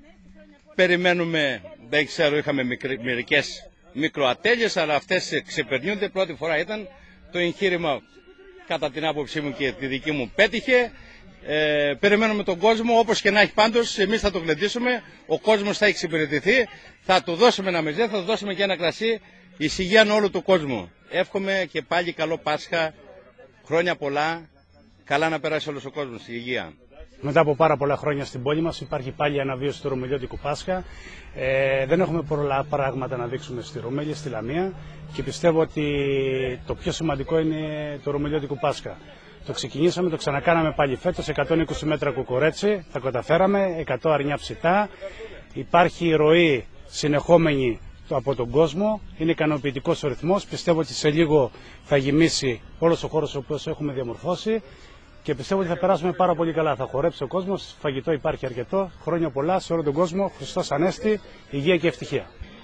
Περιμένουμε, δεν ξέρω, είχαμε μερικές μικροατέλειες, αλλά αυτές ξεπερνιούνται. Πρώτη φορά ήταν το εγχείρημα, κατά την άποψή μου και τη δική μου, πέτυχε. Περιμένουμε τον κόσμο, όπως και να έχει πάντως, εμείς θα το γλεντήσουμε, ο κόσμος θα έχει εξυπηρετηθεί, θα του δώσουμε ένα μεζέ, θα του δώσουμε και ένα κρασί, εις υγείαν όλου του κόσμου. Εύχομαι και πάλι καλό Πάσχα, χρόνια πολλά, καλά να περάσει όλος ο κόσμος, η υγεία. Μετά από πάρα πολλά χρόνια στην πόλη μας υπάρχει πάλι η αναβίωση του Ρωμελιώτικου Πάσχα. Δεν έχουμε πολλά πράγματα να δείξουμε στη Ρωμέλη, στη Λαμία, και πιστεύω ότι το πιο σημαντικό είναι το Ρωμελιώτικο Πάσχα. Το ξεκινήσαμε, το ξανακάναμε πάλι φέτος, 120 μέτρα κουκουρέτσι, τα καταφέραμε, 100 αρνιά ψητά. Υπάρχει ροή συνεχόμενη από τον κόσμο, είναι ικανοποιητικός ο ρυθμός. Πιστεύω ότι σε λίγο θα γεμίσει όλος ο χώρος ο οποίος έχουμε διαμορφώσει και πιστεύω ότι θα περάσουμε πάρα πολύ καλά. Θα χορέψει ο κόσμος, φαγητό υπάρχει αρκετό. Χρόνια πολλά σε όλο τον κόσμο. Χριστός Ανέστη, υγεία και ευτυχία.